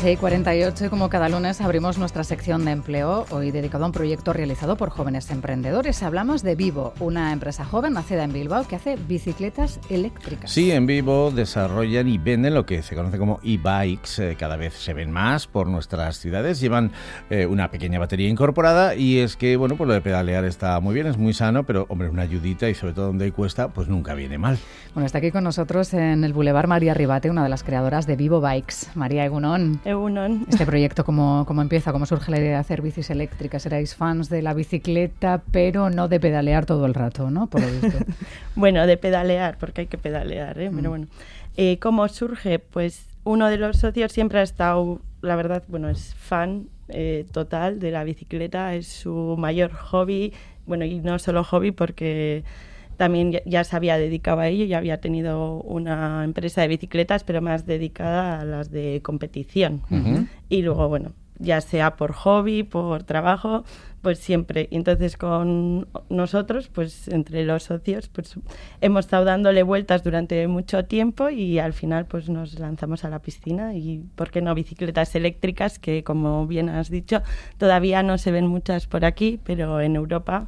11:48 y como cada lunes abrimos nuestra sección de empleo, hoy dedicado a un proyecto realizado por jóvenes emprendedores. Hablamos de Vivo, una empresa joven nacida en Bilbao que hace bicicletas eléctricas. Sí, en Vivo desarrollan y venden lo que se conoce como e-bikes. Cada vez se ven más por nuestras ciudades. Llevan una pequeña batería incorporada y es que, bueno, pues lo de pedalear está muy bien, es muy sano, pero, hombre, una ayudita y sobre todo donde hay cuesta, pues nunca viene mal. Bueno, está aquí con nosotros en el Boulevard María Ribate, una de las creadoras de Vivo Bikes. María, egunon. Egunon. Este proyecto, ¿cómo empieza? ¿Cómo surge la idea de hacer bicis eléctricas? Erais fans de la bicicleta, pero no de pedalear todo el rato, ¿no? Por lo visto. Bueno, de pedalear, porque hay que pedalear, ¿eh? Pero bueno, ¿cómo surge? Pues uno de los socios siempre ha estado, la verdad, bueno, es fan total de la bicicleta, es su mayor hobby, bueno, y no solo hobby porque también ya se había dedicado a ello, ya había tenido una empresa de bicicletas, pero más dedicada a las de competición. Uh-huh. Y luego, bueno, ya sea por hobby, por trabajo, pues siempre. Y entonces con nosotros, pues entre los socios, pues hemos estado dándole vueltas durante mucho tiempo y al final pues nos lanzamos a la piscina y, ¿por qué no, bicicletas eléctricas? Que, como bien has dicho, todavía no se ven muchas por aquí, pero en Europa,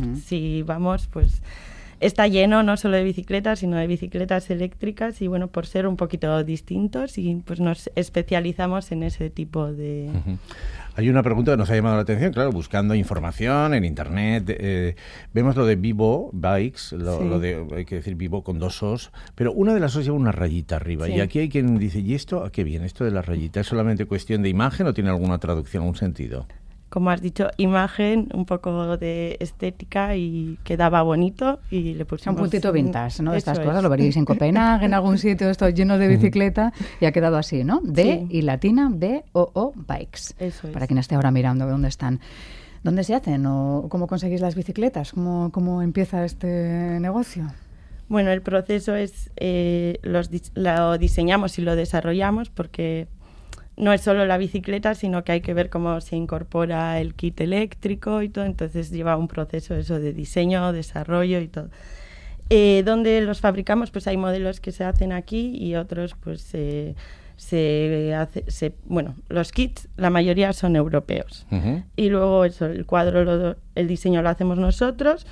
si vamos, pues está lleno no solo de bicicletas, sino de bicicletas eléctricas y, bueno, por ser un poquito distintos y pues nos especializamos en ese tipo de... Uh-huh. Hay una pregunta que nos ha llamado la atención, claro, buscando información en internet, vemos lo de Vivo Bikes, lo de, hay que decir Vivo con dos Os, pero una de las Os lleva una rayita arriba, y aquí hay quien dice, ¿y esto a qué viene, esto de la rayita? ¿Es solamente cuestión de imagen o tiene alguna traducción, algún sentido? Como has dicho, imagen, un poco de estética y quedaba bonito y le pusimos... Un puntito vintage, ¿no? Estas cosas lo veréis en Copenhague, en algún sitio esto lleno de bicicleta y ha quedado así, ¿no? D y latina, B-O-O Bikes. Eso es. Para quien esté ahora mirando dónde están. ¿Dónde se hacen o cómo conseguís las bicicletas? ¿Cómo empieza este negocio? Bueno, el proceso es, lo diseñamos y lo desarrollamos porque no es solo la bicicleta, sino que hay que ver cómo se incorpora el kit eléctrico y todo, entonces lleva un proceso eso de diseño, desarrollo y todo. ¿Dónde los fabricamos? Pues hay modelos que se hacen aquí y otros pues bueno, los kits, la mayoría son europeos. Uh-huh. Y luego eso, el cuadro, el diseño lo hacemos nosotros,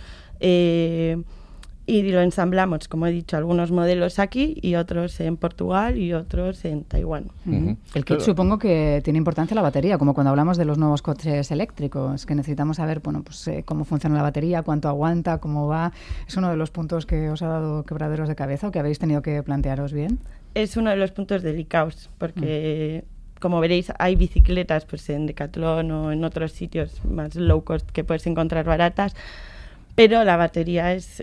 y lo ensamblamos, como he dicho, algunos modelos aquí y otros en Portugal y otros en Taiwán. Uh-huh. El kit supongo que tiene importancia la batería, como cuando hablamos de los nuevos coches eléctricos, que necesitamos saber, bueno, pues cómo funciona la batería, cuánto aguanta, cómo va. ¿Es uno de los puntos que os ha dado quebraderos de cabeza o que habéis tenido que plantearos bien? Es uno de los puntos delicados, porque como veréis, hay bicicletas pues en Decathlon o en otros sitios más low cost que puedes encontrar baratas, pero la batería es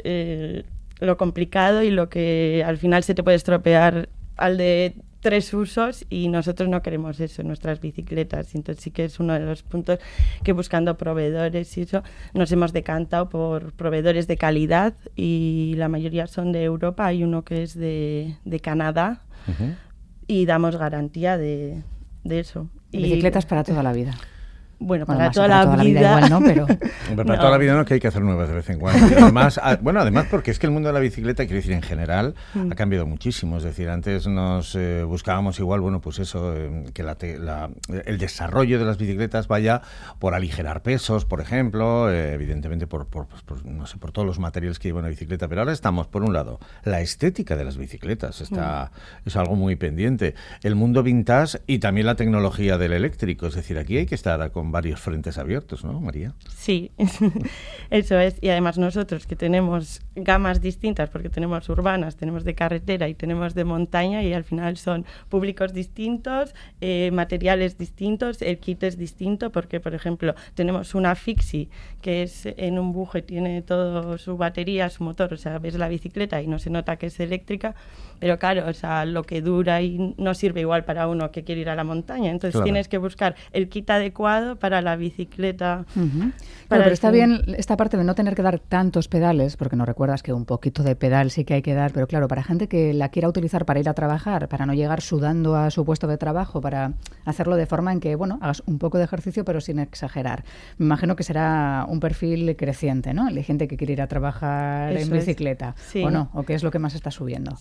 lo complicado y lo que al final se te puede estropear al de 3 usos y nosotros no queremos eso en nuestras bicicletas. Entonces sí que es uno de los puntos que, buscando proveedores y eso, nos hemos decantado por proveedores de calidad y la mayoría son de Europa. Hay uno que es de Canadá. Uh-huh. Y damos garantía de eso. Bicicletas para toda la vida. Bueno, para toda la vida igual, ¿no? Pero para toda la vida no, que hay que hacer nuevas de vez en cuando. Y además, además porque es que el mundo de la bicicleta, quiero decir, en general, ha cambiado muchísimo. Es decir, antes nos buscábamos igual, bueno, pues eso, que el desarrollo de las bicicletas vaya por aligerar pesos, por ejemplo, evidentemente por no sé, por todos los materiales que lleva una bicicleta. Pero ahora estamos, por un lado, la estética de las bicicletas es algo muy pendiente. El mundo vintage y también la tecnología del eléctrico. Es decir, aquí hay que estar con varios frentes abiertos, ¿no, María? Sí, eso es. Y además nosotros, que tenemos gamas distintas, porque tenemos urbanas, tenemos de carretera y tenemos de montaña, y al final son públicos distintos, materiales distintos, el kit es distinto, porque, por ejemplo, tenemos una Fixie, que es en un buje, tiene todo su batería, su motor, o sea, ves la bicicleta y no se nota que es eléctrica, pero claro, o sea, lo que dura y no sirve igual para uno que quiere ir a la montaña. Entonces tienes que buscar el kit adecuado para la bicicleta. Uh-huh. Pero está bien esta parte de no tener que dar tantos pedales, porque no recuerdas que un poquito de pedal sí que hay que dar, pero claro, para gente que la quiera utilizar para ir a trabajar, para no llegar sudando a su puesto de trabajo, para hacerlo de forma en que, bueno, hagas un poco de ejercicio pero sin exagerar. Me imagino que será un perfil creciente, ¿no? El de gente que quiere ir a trabajar en bicicleta, ¿o no? ¿O qué es lo que más está subiendo?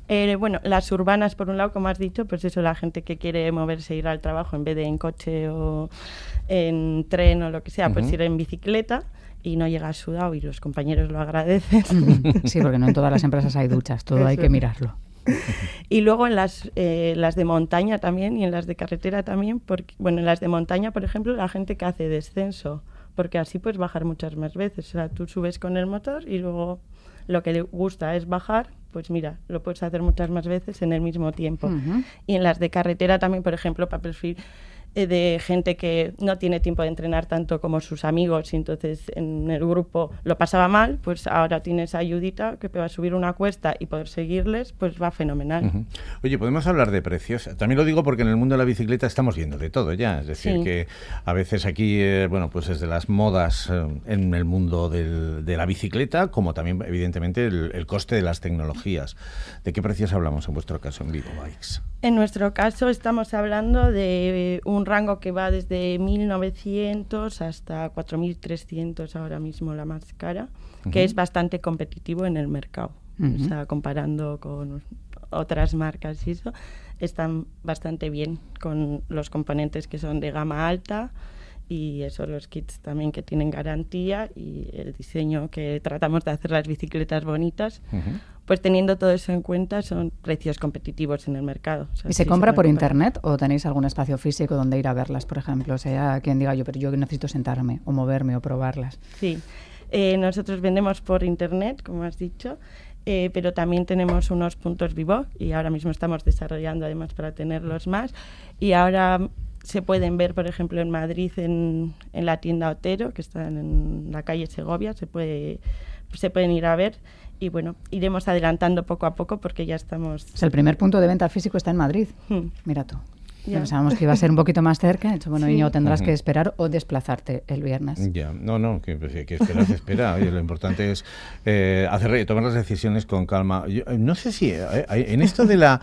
Bueno, las urbanas, por un lado, como has dicho, pues eso, la gente que quiere moverse, ir al trabajo en vez de en coche o en tren o lo que sea, pues ir en bicicleta y no llegas sudado y los compañeros lo agradecen. Sí, porque no en todas las empresas hay duchas, todo hay que mirarlo. Y luego en las de montaña también y en las de carretera también, porque, bueno, en las de montaña, por ejemplo, la gente que hace descenso, porque así puedes bajar muchas más veces. O sea, tú subes con el motor y luego lo que le gusta es bajar, pues mira, lo puedes hacer muchas más veces en el mismo tiempo. Y en las de carretera también, por ejemplo, para perfil de gente que no tiene tiempo de entrenar tanto como sus amigos y entonces en el grupo lo pasaba mal, pues ahora tienes ayudita que te va a subir una cuesta y poder seguirles, pues va fenomenal. Oye, ¿podemos hablar de precios? También lo digo porque en el mundo de la bicicleta estamos viendo de todo ya, es decir, que a veces aquí, bueno, pues desde las modas en el mundo de la bicicleta, como también evidentemente el coste de las tecnologías. ¿De qué precios hablamos en vuestro caso en Vivo Bikes? En nuestro caso estamos hablando de un rango que va desde 1.900 hasta 4.300 ahora mismo la más cara, que es bastante competitivo en el mercado. O sea, comparando con otras marcas y eso, están bastante bien con los componentes que son de gama alta y eso, los kits también que tienen garantía y el diseño que tratamos de hacer las bicicletas bonitas. Pues teniendo todo eso en cuenta, son precios competitivos en el mercado. O sea, ¿Y se compra por internet o tenéis algún espacio físico donde ir a verlas, por ejemplo? O sea, quien diga pero yo necesito sentarme o moverme o probarlas. Sí, nosotros vendemos por internet, como has dicho, pero también tenemos unos puntos Vivo y ahora mismo estamos desarrollando además para tenerlos más. Y ahora se pueden ver, por ejemplo, en Madrid, en la tienda Otero, que está en la calle Segovia, se pueden ir a ver. Y bueno, iremos adelantando poco a poco porque ya estamos... O sea, el primer punto de venta físico está en Madrid. Mira tú. Pensábamos que iba a ser un poquito más cerca. De hecho, bueno, Íñigo, tendrás que esperar o desplazarte el viernes. Ya, que esperar se espera. Oye, lo importante es tomar las decisiones con calma. Yo, no sé si en esto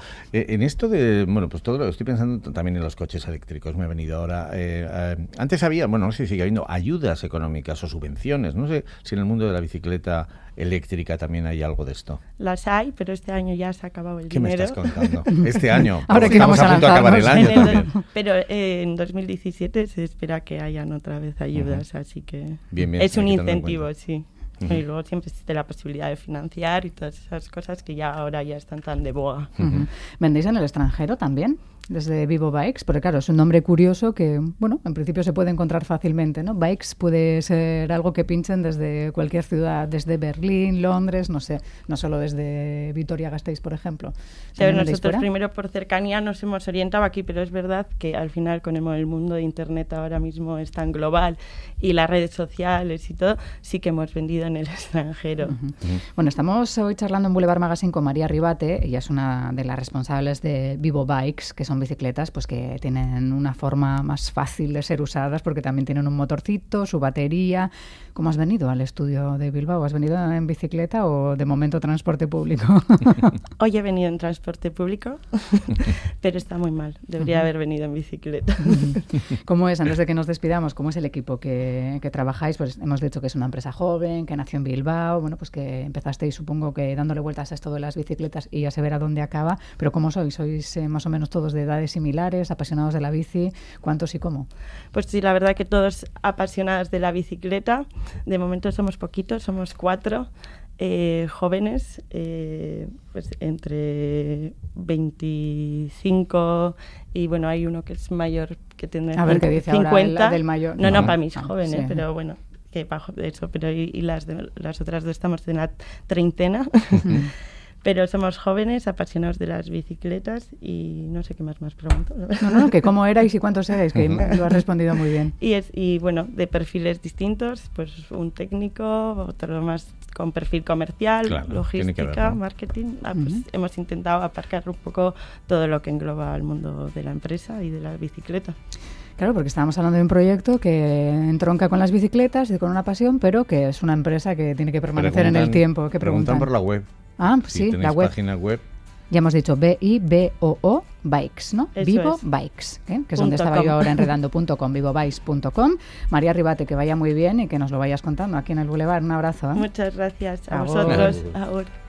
de bueno, pues todo lo estoy pensando también en los coches eléctricos. Me ha venido ahora. Antes había, bueno, no sé si sigue habiendo ayudas económicas o subvenciones. No sé si en el mundo de la bicicleta eléctrica también hay algo de esto. Las hay, pero este año ya se ha acabado el dinero. dinero. ¿Qué me estás contando? Este año. Ahora que estamos a punto de acabar el año también. Pero en 2017 se espera que hayan otra vez ayudas, así que bien, es un incentivo, sí. Y luego siempre existe la posibilidad de financiar y todas esas cosas que ya ahora ya están tan de boga. ¿Vendéis en el extranjero también? Desde Vivo Bikes, porque claro, es un nombre curioso que, bueno, en principio se puede encontrar fácilmente, ¿no? Bikes puede ser algo que pinchen desde cualquier ciudad, desde Berlín, Londres, no sé, no solo desde Vitoria-Gasteiz, por ejemplo. Pero nosotros primero por cercanía nos hemos orientado aquí, pero es verdad que al final con el mundo de Internet ahora mismo es tan global y las redes sociales y todo, sí que hemos vendido en el extranjero. Bueno, estamos hoy charlando en Boulevard Magazine con María Ribate, ella es una de las responsables de Vivo Bikes, que son bicicletas pues que tienen una forma más fácil de ser usadas porque también tienen un motorcito, su batería. ¿Cómo has venido al estudio de Bilbao? ¿Has venido en bicicleta o de momento transporte público? Hoy he venido en transporte público, pero está muy mal. Debería haber venido en bicicleta. ¿Cómo es, antes de que nos despidamos, cómo es el equipo que trabajáis? Pues hemos dicho que es una empresa joven, que nació en Bilbao, bueno, pues que empezasteis, supongo que dándole vueltas a esto de las bicicletas y ya se verá dónde acaba, pero ¿cómo sois? ¿Sois más o menos todos de edades similares, apasionados de la bici? ¿Cuántos y cómo? Pues sí, la verdad que todos apasionados de la bicicleta. De momento somos poquitos, somos 4 jóvenes, pues entre 25 y bueno, hay uno que es mayor que tendrá 50. ¿Qué dice ahora del mayor? No, para mí es joven, sí. Pero bueno, que bajo de eso, pero y las otras dos estamos en la treintena. Pero somos jóvenes, apasionados de las bicicletas y no sé qué más pregunto. No, que cómo erais y cuántos erais, que lo has respondido muy bien. Y bueno, de perfiles distintos, pues un técnico, otro más con perfil comercial, claro, logística, marketing. Pues hemos intentado aparcar un poco todo lo que engloba el mundo de la empresa y de la bicicleta. Claro, porque estábamos hablando de un proyecto que entronca con las bicicletas y con una pasión, pero que es una empresa que tiene que permanecer en el tiempo. ¿Qué preguntan? Por la web. Ah, pues sí, la web. Página web. Ya hemos dicho BIBOO Bikes, ¿no? Eso Vivo es. Bikes, que es donde estaba yo ahora enredando.com, vivobikes.com. María Ribate, que vaya muy bien y que nos lo vayas contando aquí en el Boulevard. Un abrazo. Muchas gracias a Agur. vosotros. Agur.